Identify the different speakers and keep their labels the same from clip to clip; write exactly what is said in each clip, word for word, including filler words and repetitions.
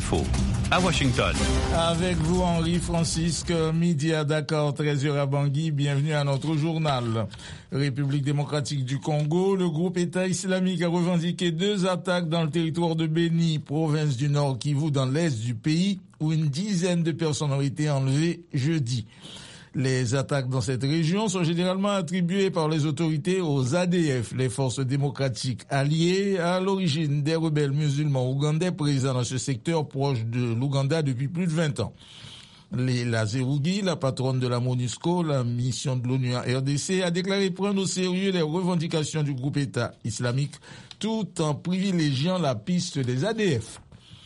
Speaker 1: Info à Washington.
Speaker 2: Avec vous, Henri-Francisque, midi à Dakar, treize heures à Bangui. Bienvenue à notre journal. République démocratique du Congo, le groupe État islamique a revendiqué deux attaques dans le territoire de Béni, province du Nord Kivu, dans l'est du pays, où une dizaine de personnes ont été enlevées jeudi. Les attaques dans cette région sont généralement attribuées par les autorités aux A D F, les forces démocratiques alliées à l'origine des rebelles musulmans ougandais présents dans ce secteur proche de l'Ouganda depuis plus de vingt ans. Léla Zerougui, la patronne de la MONUSCO, la mission de l'ONU en R D C, a déclaré prendre au sérieux les revendications du groupe État islamique tout en privilégiant la piste des A D F.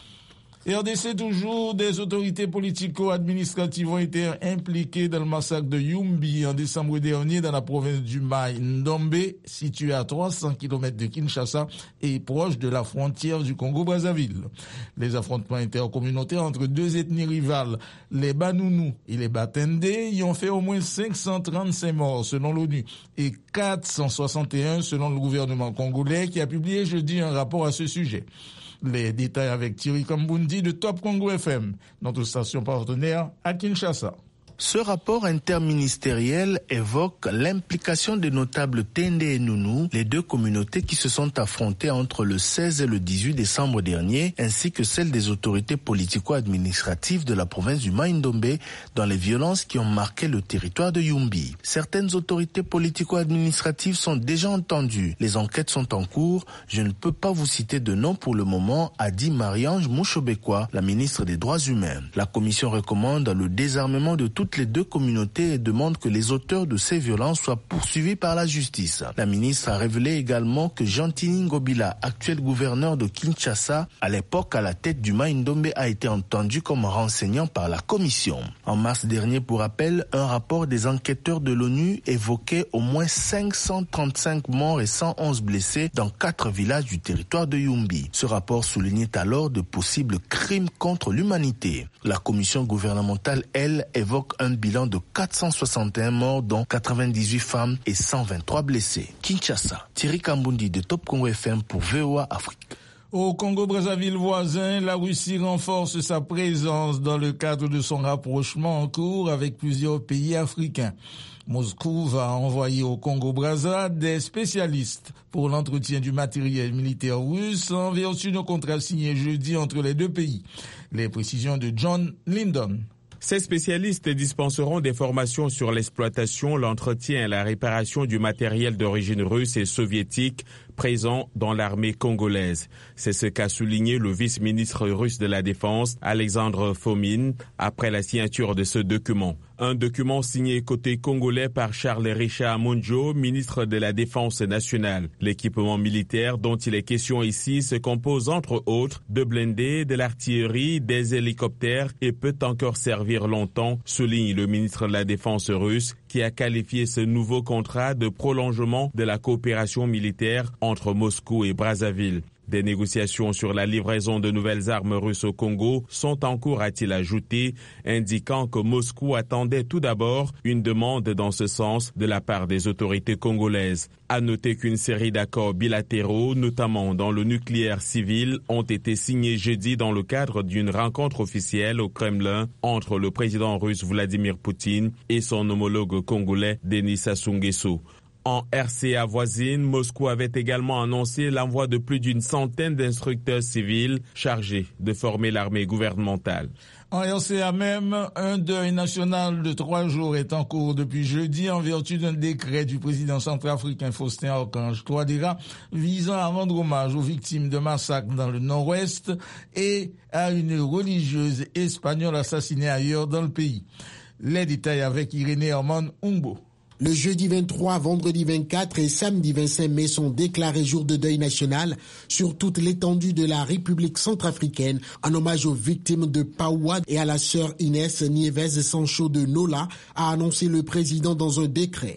Speaker 2: R D C toujours, des autorités politico-administratives ont été impliquées dans le massacre de Yumbi en décembre dernier dans la province du Mai Ndombe, située à trois cents kilomètres de Kinshasa et proche de la frontière du Congo-Brazzaville. Les affrontements intercommunautaires entre deux ethnies rivales, les Banounous et les Batende, y ont fait au moins cinq cent trente-cinq morts selon l'ONU et quatre cent soixante et un selon le gouvernement congolais qui a publié jeudi un rapport à ce sujet. Les détails avec Thierry Kambundi de Top Congo F M, notre station partenaire à Kinshasa.
Speaker 3: Ce rapport interministériel évoque l'implication des notables Tende et Nounou, les deux communautés qui se sont affrontées entre le seize et le dix-huit décembre dernier, ainsi que celle des autorités politico-administratives de la province du Mai-Ndombe dans les violences qui ont marqué le territoire de Yumbi. Certaines autorités politico-administratives sont déjà entendues. Les enquêtes sont en cours. Je ne peux pas vous citer de nom pour le moment, a dit Marie-Ange Mouchobekwa, la ministre des Droits humains. La commission recommande le désarmement de toutes les deux communautés et demande que les auteurs de ces violences soient poursuivis par la justice. La ministre a révélé également que Jean-Tini Ngobila, actuel gouverneur de Kinshasa, à l'époque à la tête du Mai-Ndombe, a été entendu comme renseignant par la commission. En mars dernier, pour rappel, un rapport des enquêteurs de l'ONU évoquait au moins cinq cent trente-cinq morts et cent onze blessés dans quatre villages du territoire de Yumbi. Ce rapport soulignait alors de possibles crimes contre l'humanité. La commission gouvernementale, elle, évoque un bilan de quatre cent soixante et un morts, dont quatre-vingt-dix-huit femmes et cent vingt-trois blessés. Kinshasa, Thierry Kambundi de Top Congo F M pour V O A Afrique.
Speaker 2: Au Congo-Brazzaville voisin, la Russie renforce sa présence dans le cadre de son rapprochement en cours avec plusieurs pays africains. Moscou va envoyer au Congo-Brazza des spécialistes pour l'entretien du matériel militaire russe en vertu d'un contrat signé jeudi entre les deux pays. Les précisions de John Lyndon.
Speaker 4: Ces spécialistes dispenseront des formations sur l'exploitation, l'entretien et la réparation du matériel d'origine russe et soviétique présent dans l'armée congolaise. C'est ce qu'a souligné le vice-ministre russe de la Défense, Alexandre Fomin, après la signature de ce document. Un document signé côté congolais par Charles-Richard Monjo, ministre de la Défense nationale. L'équipement militaire dont il est question ici se compose entre autres de blindés, de l'artillerie, des hélicoptères et peut encore servir longtemps, souligne le ministre de la Défense russe, qui a qualifié ce nouveau contrat de prolongement de la coopération militaire entre Moscou et Brazzaville. Des négociations sur la livraison de nouvelles armes russes au Congo sont en cours, a-t-il ajouté, indiquant que Moscou attendait tout d'abord une demande dans ce sens de la part des autorités congolaises. À noter qu'une série d'accords bilatéraux, notamment dans le nucléaire civil, ont été signés jeudi dans le cadre d'une rencontre officielle au Kremlin entre le président russe Vladimir Poutine et son homologue congolais Denis Sassou Nguesso. En R C A voisine, Moscou avait également annoncé l'envoi de plus d'une centaine d'instructeurs civils chargés de former l'armée gouvernementale.
Speaker 2: En R C A même, un deuil national de trois jours est en cours depuis jeudi en vertu d'un décret du président centrafricain Faustin Archange Touadéra visant à rendre hommage aux victimes de massacres dans le nord-ouest et à une religieuse espagnole assassinée ailleurs dans le pays. Les détails avec Irénée Herman Umbo.
Speaker 5: Le jeudi vingt-trois, vendredi vingt-quatre et samedi vingt-cinq mai sont déclarés jours de deuil national sur toute l'étendue de la République centrafricaine en hommage aux victimes de Paoua et à la sœur Inès Nieves Sancho de Nola, a annoncé le président dans un décret.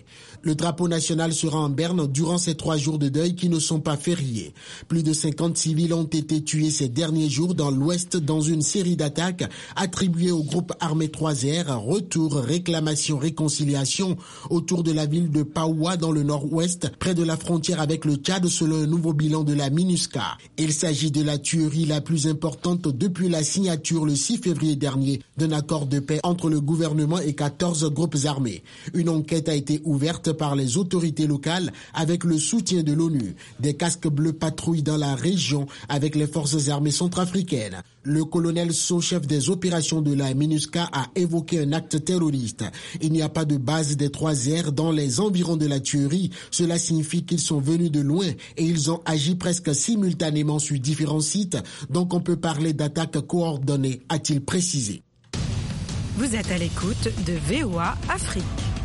Speaker 5: Le drapeau national sera en berne durant ces trois jours de deuil qui ne sont pas fériés. Plus de cinquante civils ont été tués ces derniers jours dans l'Ouest dans une série d'attaques attribuées au groupe armé trois R, retour, réclamation, réconciliation autour de la ville de Paoua dans le nord-ouest, près de la frontière avec le Tchad selon un nouveau bilan de la MINUSCA. Il s'agit de la tuerie la plus importante depuis la signature le six février dernier d'un accord de paix entre le gouvernement et quatorze groupes armés. Une enquête a été ouverte par les autorités locales avec le soutien de l'ONU. Des casques bleus patrouillent dans la région avec les forces armées centrafricaines. Le colonel So, chef des opérations de la MINUSCA, a évoqué un acte terroriste. Il n'y a pas de base des trois R dans les environs de la tuerie. Cela signifie qu'ils sont venus de loin et ils ont agi presque simultanément sur différents sites. Donc on peut parler d'attaque coordonnée, a-t-il précisé.
Speaker 1: Vous êtes à l'écoute de V O A Afrique.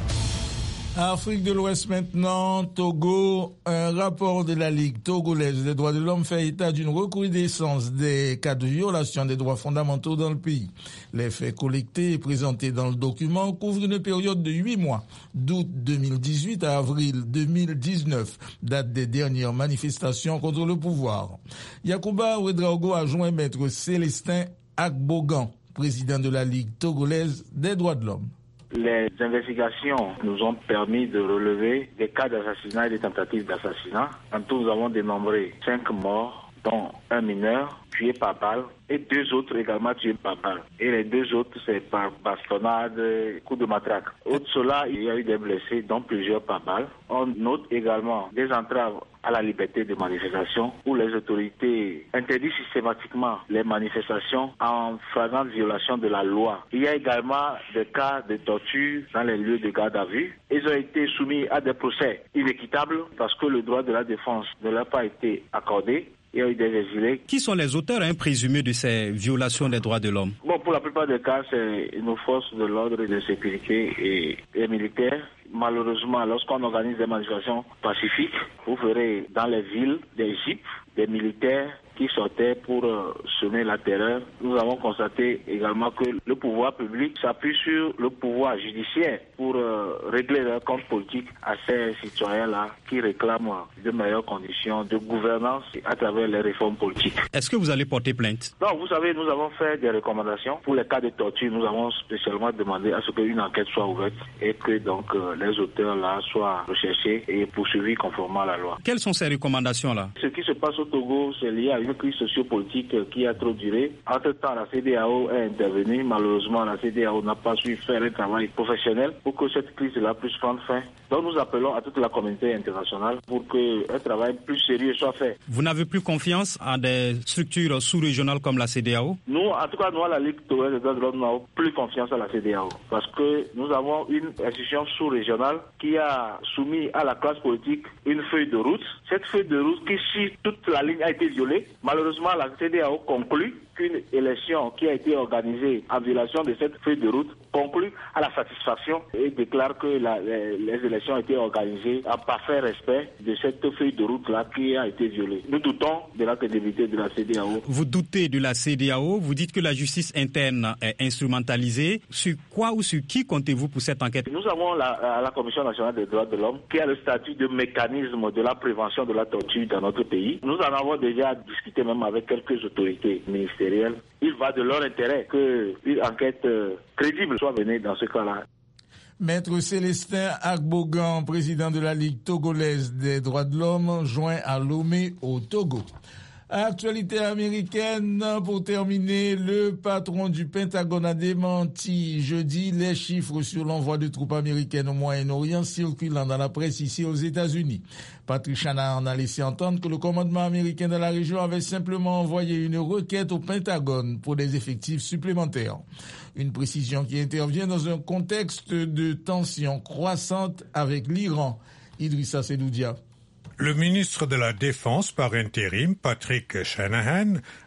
Speaker 2: Afrique de l'Ouest maintenant, Togo, un rapport de la Ligue togolaise des droits de l'homme fait état d'une recrudescence des cas de violation des droits fondamentaux dans le pays. Les faits collectés et présentés dans le document couvrent une période de huit mois, d'août deux mille dix-huit à avril deux mille dix-neuf, date des dernières manifestations contre le pouvoir. Yacouba Ouedraogo a joint maître Célestin Agbogan, président de la Ligue togolaise des droits de l'homme.
Speaker 6: Les investigations nous ont permis de relever des cas d'assassinat et des tentatives d'assassinat. En tout, nous avons dénombré cinq morts, dont un mineur tué par balle et deux autres également tués par balle. Et les deux autres, c'est par bastonnade, coup de matraque. Outre cela, il y a eu des blessés, dont plusieurs par balle. On note également des entraves à la liberté de manifestation où les autorités interdisent systématiquement les manifestations en flagrante violation de la loi. Il y a également des cas de torture dans les lieux de garde à vue. Ils ont été soumis à des procès inéquitables parce que le droit de la défense ne leur a pas été accordé. Il y a eu des exilés.
Speaker 7: Qui sont les auteurs hein, présumés de ces violations des droits de l'homme?
Speaker 6: Bon, pour la plupart des cas, c'est nos forces de l'ordre et de sécurité et les militaires. Malheureusement, lorsqu'on organise des manifestations pacifiques, vous verrez dans les villes des jeeps, des militaires qui sortaient pour euh, semer la terreur. Nous avons constaté également que le pouvoir public s'appuie sur le pouvoir judiciaire pour euh, régler leurs comptes politiques à ces citoyens-là qui réclament de meilleures conditions de gouvernance à travers les réformes politiques.
Speaker 7: Est-ce que vous allez porter plainte?
Speaker 6: Non, vous savez, nous avons fait des recommandations. Pour les cas de torture, nous avons spécialement demandé à ce qu'une enquête soit ouverte et que donc euh, les auteurs-là soient recherchés et poursuivis conformément à la loi.
Speaker 7: Quelles sont ces recommandations-là?
Speaker 6: Ce qui se passe au Togo, c'est lié à une crise sociopolitique qui a trop duré. Entre-temps, la C D A O est intervenue. Malheureusement, la C D A O n'a pas su faire un travail professionnel pour que cette crise-là puisse prendre fin. Donc nous appelons à toute la communauté internationale pour qu'un travail plus sérieux soit fait.
Speaker 7: Vous n'avez plus confiance en des structures sous-régionales comme la C D A O?
Speaker 6: Nous, en tout cas, nous, à la Ligue togolaise des droits de l'homme, nous n'avons plus confiance à la C D A O parce que nous avons une institution sous-régionale qui a soumis à la classe politique une feuille de route. Cette feuille de route qui, si toute la ligne a été violée, malheureusement, la C D A O conclut qu'une élection qui a été organisée en violation de cette feuille de route conclut à la satisfaction et déclare que la, les, les élections ont été organisées en parfait respect de cette feuille de route-là qui a été violée. Nous doutons de la crédibilité de la C D A O.
Speaker 7: Vous doutez de la C D A O, vous dites que la justice interne est instrumentalisée. Sur quoi ou sur qui comptez-vous pour cette enquête?
Speaker 6: Nous avons la, la Commission nationale des droits de l'homme qui a le statut de mécanisme de la prévention de la torture dans notre pays. Nous en avons déjà discuté même avec quelques autorités ministérielles. Il va de leur intérêt qu'une enquête euh, crédible soit menée dans ce cas-là.
Speaker 2: Maître Célestin Agbogan, président de la Ligue togolaise des droits de l'homme, joint à Lomé au Togo. Actualité américaine, pour terminer, le patron du Pentagone a démenti jeudi les chiffres sur l'envoi de troupes américaines au Moyen-Orient circulant dans la presse ici aux États-Unis. Patrick Shanahan a laissé entendre que le commandement américain dans la région avait simplement envoyé une requête au Pentagone pour des effectifs supplémentaires. Une précision qui intervient dans un contexte de tensions croissantes avec l'Iran. Idrissa Sedoudia.
Speaker 8: Le ministre de la Défense par intérim, Patrick Shanahan,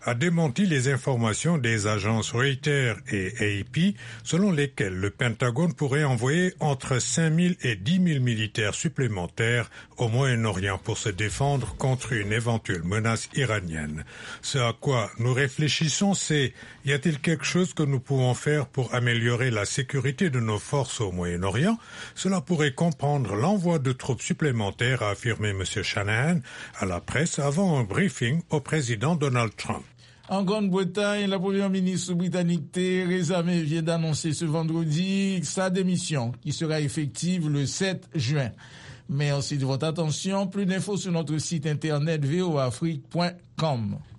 Speaker 8: a démenti les informations des agences Reuters et A P selon lesquelles le Pentagone pourrait envoyer entre cinq mille et dix mille militaires supplémentaires au Moyen-Orient pour se défendre contre une éventuelle menace iranienne. Ce à quoi nous réfléchissons, c'est y a-t-il quelque chose que nous pouvons faire pour améliorer la sécurité de nos forces au Moyen-Orient? Cela pourrait comprendre l'envoi de troupes supplémentaires, a affirmé M. Shanahan à la presse avant un briefing au président Donald Trump.
Speaker 2: En Grande-Bretagne, la première ministre britannique Theresa May vient d'annoncer ce vendredi sa démission qui sera effective le sept juin. Merci de votre attention. Plus d'infos sur notre site internet v o afrique point com.